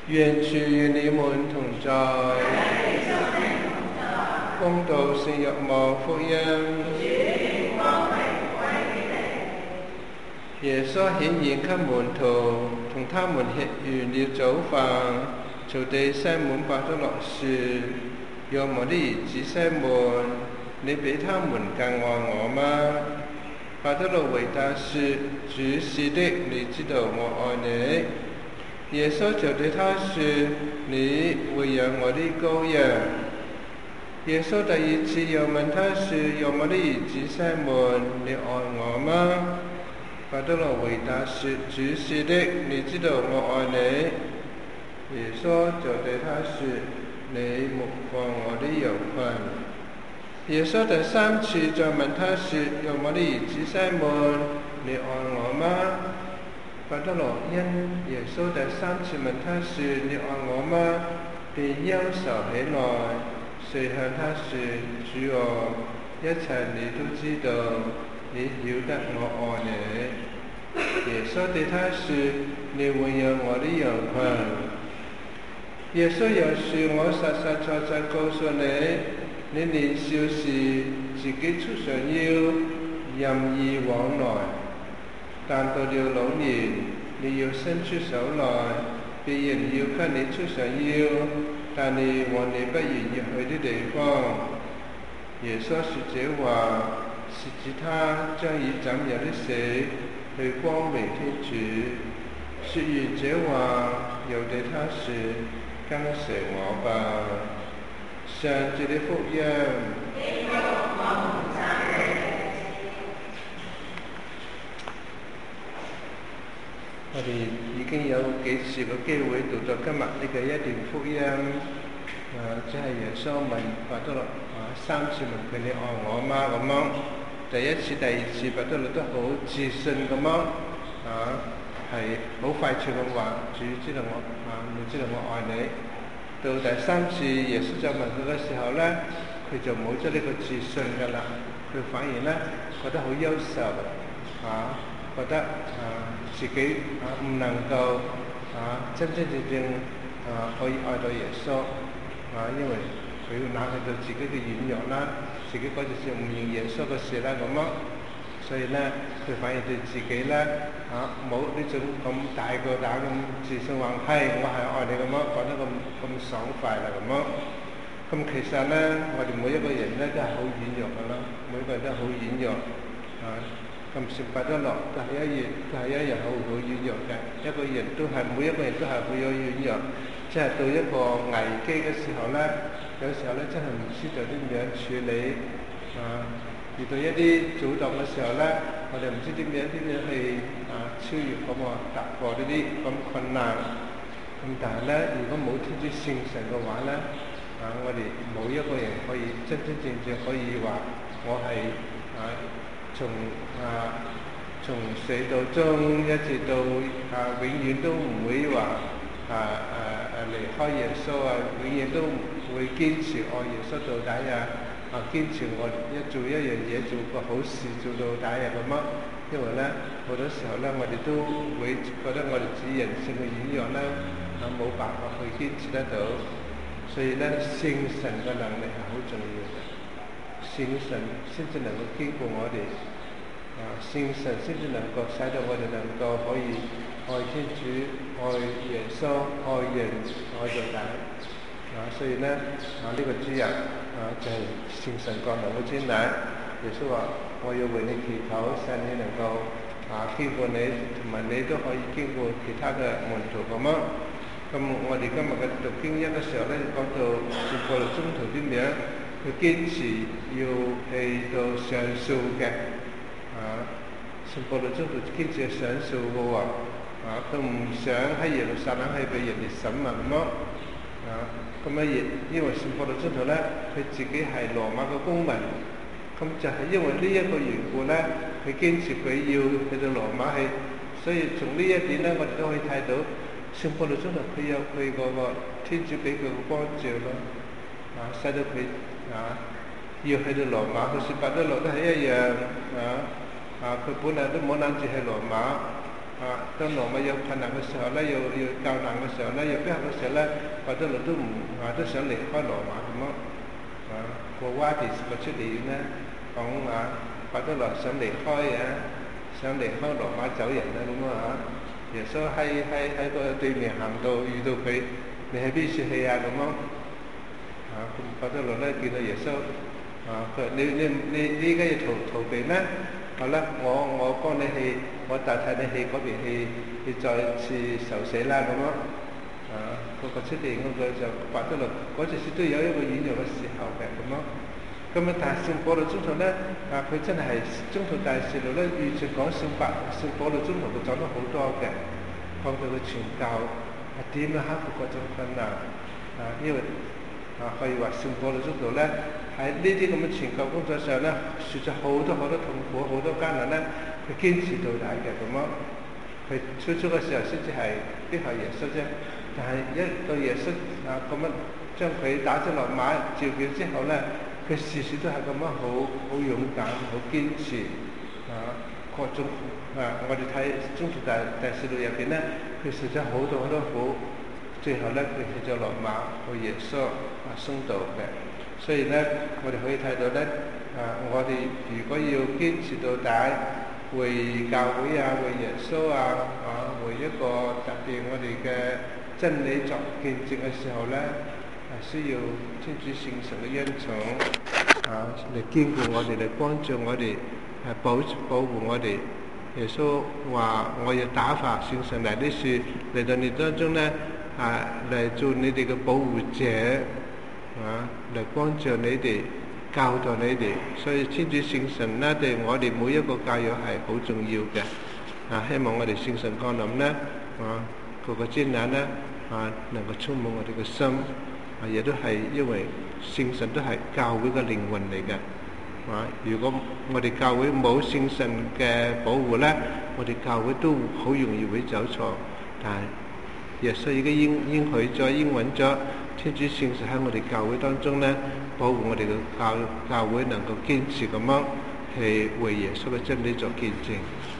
願主與你們同在。恭讀聖若望福音。耶穌顯現給門徒，同他們吃完了早飯，就對西滿伯多祿說：若望的兒子西滿，你比他們更愛我嗎？伯多祿回答說：主是的，你知道我愛你。耶穌就對他說：你餵養我的羔羊。耶穌第二次又問他說：若望的兒子西滿，你愛我嗎？伯多祿回答說：主是的，你知道我愛你。耶穌就對他說：你牧放我的羊群。耶穌第三次再問他說：若望的兒子西滿，你愛我嗎？伯多祿因耶穌第三次問他說：你愛我嗎？便憂愁起來，遂向他說：主啊，一切你都知道，你曉得我愛你。耶穌對他說：你餵養我的羊群。耶穌又說：我實實在在告訴你，你年少時自己束上腰，任意往來，但到了老年，你要伸出手來，別人要給你束上腰，但你往你不願意去的地方。耶穌說這話，是指他將以怎樣的死去光榮天主。說完這話，又對他說：跟隨我吧。上主的福音。我哋已經有幾次個機會讀到今日呢個一段福音，即係耶穌問伯多祿三次問佢：你愛我嗎？咁樣，第一次、第二次伯多祿都好自信咁樣，係好快脆咁話：主知道我你知道我愛你。到第三次耶穌就問佢嘅時候咧，佢就冇咗呢個自信㗎啦，佢反而咧覺得好憂愁，覺得自己唔能夠真真正正可以愛到耶穌，因為佢會諗起到自己嘅軟弱啦，自己嗰陣時唔認耶穌嘅事啦咁樣，所以咧佢反而對自己咧冇呢種咁大個膽咁自信話係我係愛你咁樣，講得咁爽快啦咁樣。咁其實咧，我哋每一個人咧都係好軟弱㗎啦，每個人都好軟弱咁算伯多祿都係一樣好軟弱嘅。每一個人都係好有軟弱，即係到一個危機嘅時候咧，有時候咧真係唔知道點樣處理遇到一啲阻擋嘅時候咧，我哋唔知點樣去超越咁突破呢啲咁困難。咁但係咧，如果冇天主聖神嘅話咧，我哋冇一個人可以真真正正可以話我係從死到終一直到永遠都唔會話離開耶穌永遠都會堅持愛耶穌到底堅持我做一樣嘢做個好事做到底咁樣。因為咧好多時候咧，我哋都會覺得我哋自己人性嘅軟弱咧冇辦法去堅持得到，所以咧聖神嘅能力係好重要嘅，聖神先至能夠經過我哋。聖神先至能夠使到我哋能夠可以愛天主、愛耶穌、愛人、愛到底。所以咧呢個主日就係聖神降臨嘅專禮。耶穌話：我要為你祈禱，使你能夠經過你，同埋你都可以經過其他嘅門徒咁樣。咁我哋今日嘅讀經一嘅時候咧，講到聖保祿宗徒點樣佢堅持要去到上訴嘅。聖保祿宗徒堅持上訴嘅喎，佢唔想喺耶路撒冷係被人哋審問咯，咁因為聖保祿宗徒咧，佢自己係羅馬嘅公民，咁就係因為呢一個緣故咧，佢堅持佢要去到羅馬去，所以從呢一點咧，我哋都可以睇到聖保祿宗徒佢有佢嗰個天主俾佢嘅光照咯，使到佢要去到羅馬，好似伯多祿都係一樣佢本來都冇諗住去羅馬， 當羅馬有困難嘅時候咧，要較難嘅時候咧，要逼迫嘅時候咧，伯多祿都想離開羅馬咁咯。個瓦迪斯個出嚟咧講伯多祿想離開想離開羅馬走人啦咁耶穌喺個對面行到遇到佢，你喺邊處去咁咯？伯多祿咧見到耶穌，佢你而家要逃避咩？好啦，我幫你去，我代替你去嗰邊去再次受死啦咁咯。個出嚟嗰個就伯多祿嗰陣時都有一個軟弱嘅時候嘅咁咯。咁但係聖保祿宗徒咧，佢真係宗徒大事錄咧，完全講聖保祿宗徒佢講得好多嘅，講佢嘅傳教點樣克服嗰種困難因為可以話聖保祿宗徒咧喺呢啲咁嘅傳教工作上咧，受咗好多痛苦，好多艱難咧，佢堅持到底嘅咁咯。佢初嘅時候先至係逼害耶穌啫，但係一到耶穌咁樣將佢打咗落馬召叫之後咧，佢時時都係咁樣好勇敢，好堅持各種我哋睇宗徒大事錄入邊咧，佢受咗好多苦，最後咧佢去咗羅馬去耶穌殉道嘅。所以咧，我哋可以睇到咧，我哋如果要堅持到底，為教會為耶穌為一個特別我哋嘅真理作見證嘅時候咧，需要天主聖神嘅恩寵嚟堅固我哋，嚟幫助我哋，保護我哋。耶穌話：我要打發聖神嚟啲樹嚟到你當中咧，嚟做你哋嘅保護者，嚟幫助你哋，教導你哋。所以天主聖神咧對我哋每一個教友係好重要嘅。希望我哋聖神降臨咧，個專眼咧能夠充滿我哋嘅心。亦都係因為聖神都係教會嘅靈魂嚟嘅。如果我哋教會冇聖神嘅保護咧，我哋教會都好容易會走錯。但係耶穌已經應許咗、應允咗，天主聖神喺我哋教會當中咧，保護我哋嘅教會能夠堅持咁樣去為耶穌嘅真理作見證。